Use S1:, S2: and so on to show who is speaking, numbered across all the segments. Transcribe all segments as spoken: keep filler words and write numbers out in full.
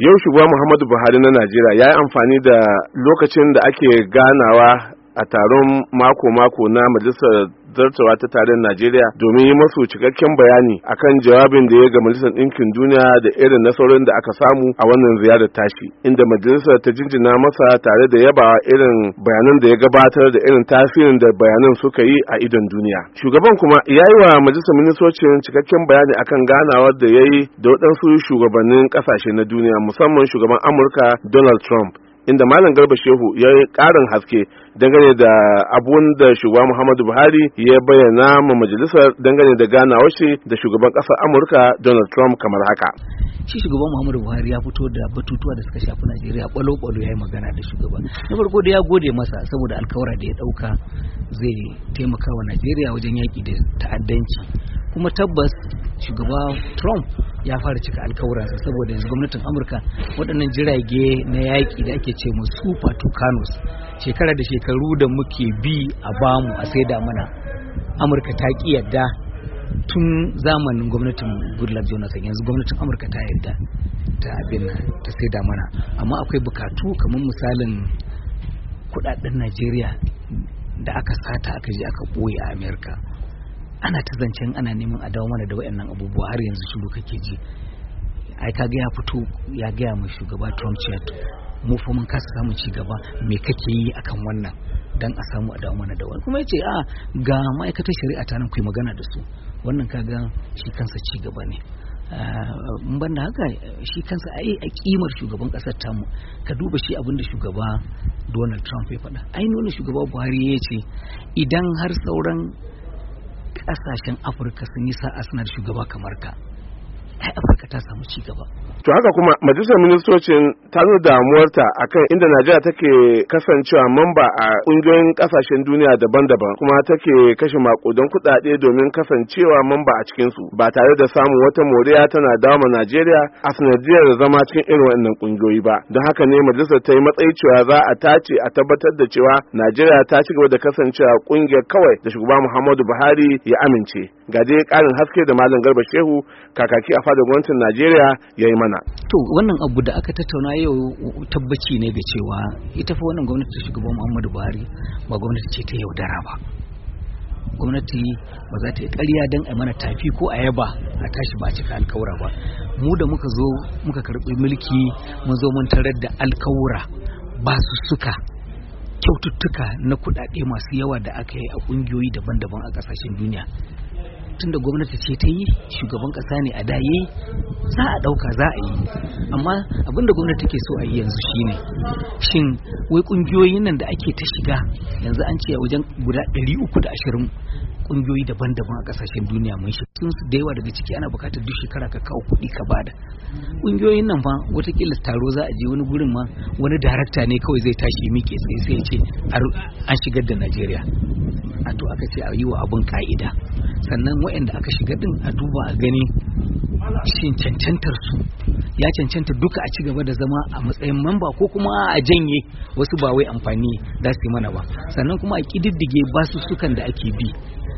S1: Yau shugaba Muhammadu Buhari na Najeriya ya yi amfani da lokacin da ake ganawa a taron mako-mako na Majalisar Zartawa ta Tarayyar Najeriya domin yi masu cikakken bayani akan jawabin da ya ga Majalisar Ɗinkin Duniya da irin nasarorin da aka samu a wannan ziyarar tashi, inda majalisar ta jinjina masa tare da yabawa irin bayanan da ya gabatar da irin tasirin da bayanan suka yi a idon duniya. Shugaban kuma ya yi wa majalisar ministocin cikakken bayani akan ganawar da ya yi da waɗansu shugabannin ƙasashe na duniya, musamman shugaban Amurka Donald Trump, inda Malam Garba Shehu ya yi ƙarin haske dangane da abun da shugaba Muhammadu Buhari ya bayyana ma majalisar dangane da ganawar shi da shugaban ƙasar Amurka Donald Trump kamar haka.
S2: Shi shugaban Muhammadu Buhari ya fito da batutuwa da suka shafi Najeriya balo-balo, ya yi magana da shugaban. Na farko da ya gode masa saboda alkawara da ya ɗauka zai taimaka wa Najeriya wajen yaƙi da ta'addanci. Kuma tabbas shugaba Trump ya fara cika alkawuransa saboda yanzu gwamnatin Amurka waɗannan jirage na yaƙi da ake ce mu Super Tucanos, shekara da shekaru da muke bi a bamu a saida mana, Amurka ta ƙi yadda tun zamanin gwamnatin Goodluck Jonathan. Yanzu gwamnatin Amurka ta yadda ta abin ta saida mana, amma akwai bukatu kamar misalin kuɗaɗen Najeriya da aka sata aka je aka ɓoye a Amerika. Ana ta zancen ana neman a dawo mana da wayannan abubuwa, har yanzu shiru kake ji. Ai kaga ya fito ya gaya mai shugaba Trump cewa mu fa mun kasa samun ci gaba, me kake yi akan wannan dan a samu a dawo mana da wani. Kuma yace a ga ma'aikatar shari'a ta nan ku yi magana da su, wannan kaga shi kansa ci gaba ne. mun banda haka shi kansa ai a kimar shugaban kasar tamu, ka duba shi abinda shugaba Donald Trump ya faɗa. Ai nuna shugaba Buhari ya ce idan har sauran kasashen Afirka sun yi sa'a suna da shugaba kamar ka, ai Afirka ta samu ci gaba.
S1: To haka kuma majalisar ministocin ta nuna damuwarta akan inda Najeriya take kasancewa mamba a kungiyoyin kasashen duniya daban-daban, kuma take kashe makudan kuɗaɗe domin kasancewa mamba a cikin su ba tare da samun wata moriya tana dawo Najeriya a sanadiyar zama cikin irin wannan kungiyoyi ba. Don haka ne majalisar ta yi matsayi cewa za a tace a tabbatar da cewa Najeriya ta ci gaba da kasancewa kungiyar kawai da shugaba Muhammadu Buhari ya amince. Ga dai ƙarin haske da Malam Garba Shehu, kakaki a fadar gwamnatin Najeriya, ya yi mana.
S2: To wannan abu da aka tattauna yau tabbaci ne ga cewa ita fa wannan gwamnati ta shugaban Muhammadu Buhari ba gwamnati ce ta yaudara ba. Gwamnati ba za ta yi ƙarya don a mana tafi ko a yaba a tashi ba a cika alkawura ba. Mu da muka zo muka karɓi mulki mun zo mun tarar da alkawura ba su suka kyaututtuka na kuɗaɗe masu yawa da aka yi a ƙungiyoyi daban-daban a ƙasashen duniya. Tunda gwamnati ce ta yi, shugaban kasa ne a daye, za a dauka za a yi. Amma abinda gwamnati take so a yi yanzu shine shin wai kungiyoyin nan da ake ta shiga yanzu an ce wajen guda ɗari uku da ashirin kungiyoyi daban-daban a kasashen duniya mun shi sun da yawa daga ciki ana bukatar duk shekara ka kawo kuɗi ka bada. Kungiyoyin nan fa watakila taro za a je wani gurin ma wani darakta ne kawai zai tashi miƙe tsaye sai ya ce an shigar da Najeriya. A to aka ce a yi wa abin ka'ida, sannan waɗanda aka shiga din a duba a gani shin cancantar su ya cancanta duka a ci gaba da zama a matsayin mamba ko kuma a janye wasu ba wai amfani da su mana ba. Sannan kuma a kididdige basussukan da ake bi,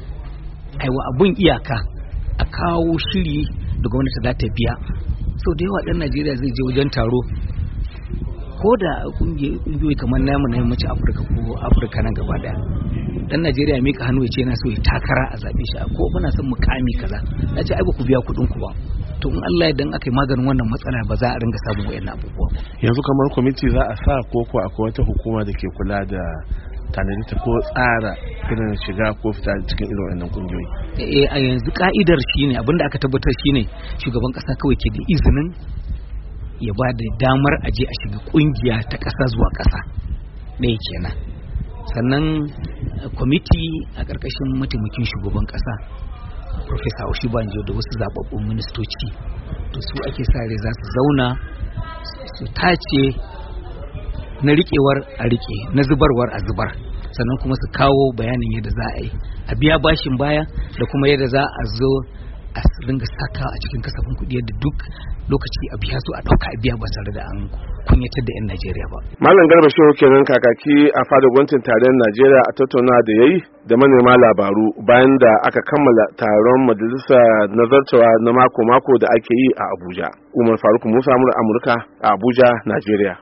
S2: aiwa abun iyaka, a kawo shiri da gwamnati za ta biya. Sau da yawa ɗan Najeriya zai je wajen taro ko da kungiyoyi kamar namu na yammacin Afirka ko Afirka nan gaba daya, dan Najeriya ya mika hannu ya ce yana so ya takara a zabe shi ko muna son mukami kaza, na ce ai ba ku biya kuɗin ku ba. To in Allah ya dan aka yi maganin wannan matsala ba za a ringa samun wayannan abubuwa.
S1: Yanzu kamar kwamiti za a sa ko ko akwai wata hukuma da ke kula da tanadi ta ko tsara irin shiga ko fita cikin irin wannan kungiyoyi?
S2: Eh a yanzu ka'idar shine abinda aka tabbatar shine shugaban kasa kawai ke da izinin ya ba da damar aje a shiga kungiya ta kasa zuwa kasa ɗaya kenan. Sannan kwamiti a ƙarƙashin mataimakin shugaban ƙasa Professor Oshibanjo da wasu zababbun ministoci, to su ake sa rai za su zauna su tace na riƙewar a riƙe, na zubarwar a zubar, sannan kuma su kawo bayanin yadda za a yi a biya bashin baya da kuma yadda za a zo a ringa saka a cikin kasafin kuɗi yadda duk lokaci a biya su a ɗauka a biya ba tare da an kunyatar da 'yan Najeriya ba.
S1: Malam Garba Shehu kenan, kakaki a fadar gwamnatin tarayyar Najeriya, a tattauna da yayi da manema labaru bayan da aka kammala taron majalisa nazartawa na mako-mako da ake yi a Abuja. Umar Faruk Musa Amurka a Abuja, Najeriya.